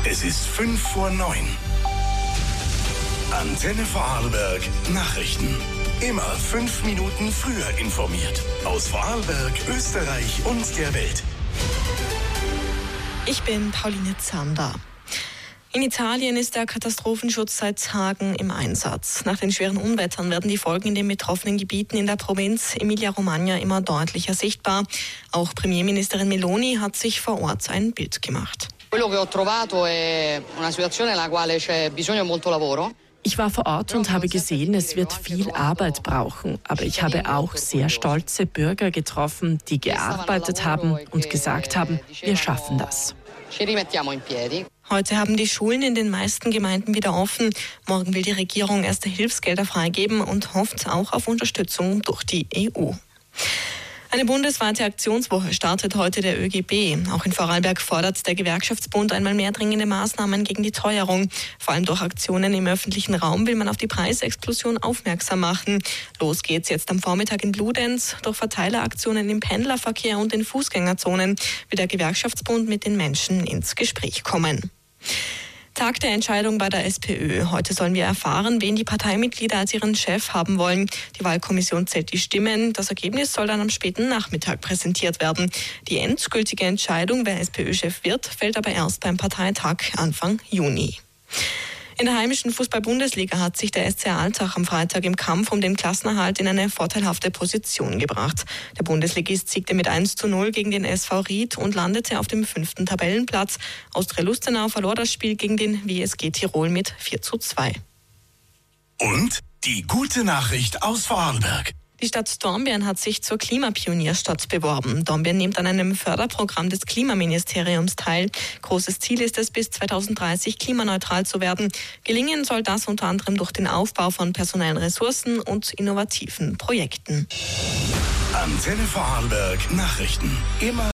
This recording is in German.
Es ist 8:55. Antenne Vorarlberg Nachrichten. Immer 5 Minuten früher informiert. Aus Vorarlberg, Österreich und der Welt. Ich bin Pauline Zander. In Italien ist der Katastrophenschutz seit Tagen im Einsatz. Nach den schweren Unwettern werden die Folgen in den betroffenen Gebieten in der Provinz Emilia-Romagna immer deutlicher sichtbar. Auch Premierministerin Meloni hat sich vor Ort ein Bild gemacht. Quello che ho trovato è una situazione nella quale c'è bisogno di molto lavoro. Ich war vor Ort und habe gesehen, es wird viel Arbeit brauchen. Aber ich habe auch sehr stolze Bürger getroffen, die gearbeitet haben und gesagt haben, wir schaffen das. Heute haben die Schulen in den meisten Gemeinden wieder offen. Morgen will die Regierung erste Hilfsgelder freigeben und hofft auch auf Unterstützung durch die EU. Eine bundesweite Aktionswoche startet heute der ÖGB. Auch in Vorarlberg fordert der Gewerkschaftsbund einmal mehr dringende Maßnahmen gegen die Teuerung. Vor allem durch Aktionen im öffentlichen Raum will man auf die Preisexplosion aufmerksam machen. Los geht's jetzt am Vormittag in Bludenz. Durch Verteileraktionen im Pendlerverkehr und in Fußgängerzonen will der Gewerkschaftsbund mit den Menschen ins Gespräch kommen. Tag der Entscheidung bei der SPÖ. Heute sollen wir erfahren, wen die Parteimitglieder als ihren Chef haben wollen. Die Wahlkommission zählt die Stimmen. Das Ergebnis soll dann am späten Nachmittag präsentiert werden. Die endgültige Entscheidung, wer SPÖ-Chef wird, fällt aber erst beim Parteitag Anfang Juni. In der heimischen Fußball-Bundesliga hat sich der SC Altach am Freitag im Kampf um den Klassenerhalt in eine vorteilhafte Position gebracht. Der Bundesligist siegte mit 1:0 gegen den SV Ried und landete auf dem 5. Tabellenplatz. Austria Lustenau verlor das Spiel gegen den WSG Tirol mit 4:2. Und die gute Nachricht aus Vorarlberg. Die Stadt Dornbirn hat sich zur Klimapionierstadt beworben. Dornbirn nimmt an einem Förderprogramm des Klimaministeriums teil. Großes Ziel ist es, bis 2030 klimaneutral zu werden. Gelingen soll das unter anderem durch den Aufbau von personellen Ressourcen und innovativen Projekten. Antenne Vorarlberg Nachrichten. Immer